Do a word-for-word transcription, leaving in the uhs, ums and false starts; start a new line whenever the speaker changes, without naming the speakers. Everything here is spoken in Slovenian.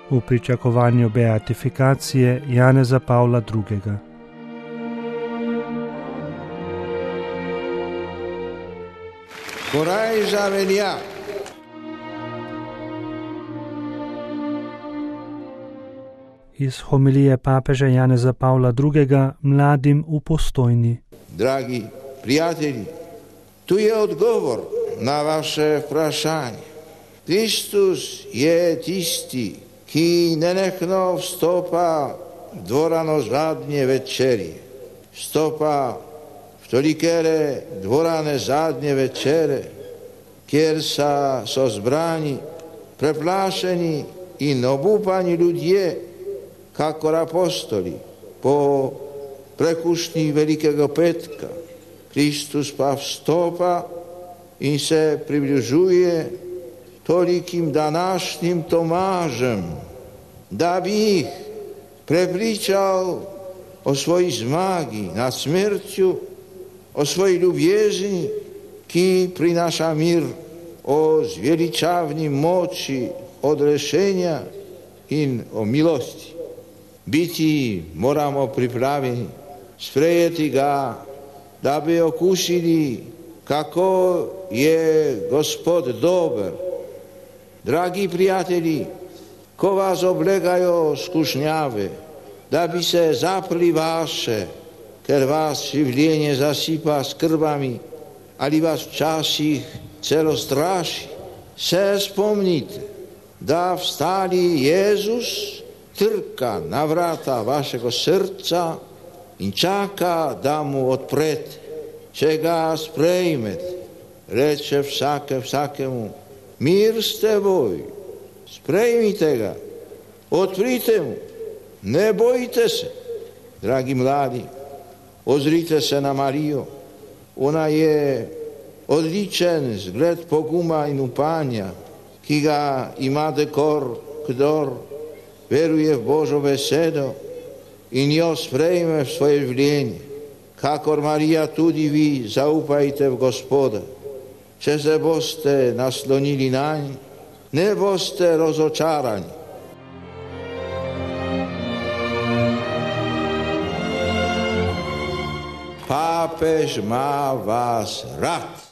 v pričakovanju beatifikacije Janeza Pavla drugega.
Korajža velja.
Iz homilije papeža Janeza Pavla drugega mladim v Postojni.
Dragi prijatelji, tu je odgovor na vaše vprašanje. Kristus je tisti, ki nenehno vstopa v dvorano zadnje večerje. Vstopa v tolikere dvorane zadnje večere, kjer sa, so zbrani, preplašeni in obupani ljudje, kakor apostoli, po prekušnji Velikega petka. Kristus pa vstopa in se približuje tolikim današnjim Tomažem, da bi jih prepričal o svoji zmagi nad smrtju, o svoji ljubezni, ki prinaša mir, o zveličavni moči odrešenja in o milosti. Biti moramo pripravljeni, sprejeti ga, da bi okusili, kako je Gospod dober. Dragi prijatelji, ko vas oblegajo skušnjave, da bi se zaprli vaše, ker vas življenje zasipa skrbami ali vas včasih celo straši, se spomnite, da vstali Jezus trka na vrata vašega srca in čaka, da mu odprete. Če ga sprejmete, reče vsake vsakemu, mir s teboj, sprejmite ga, odprite mu, ne bojte se. Dragi mladi, ozrite se na Marijo, ona je odličen zgled poguma in upanja, ki ga ima dekor, kdor veruje v Božjo besedo in jo sprejme v svoje življenje. Kakor Marija, tudi vi zaupajte v Gospoda. Če se boste naslonili nanj, ne boste razočarani. Papež ima vas rad.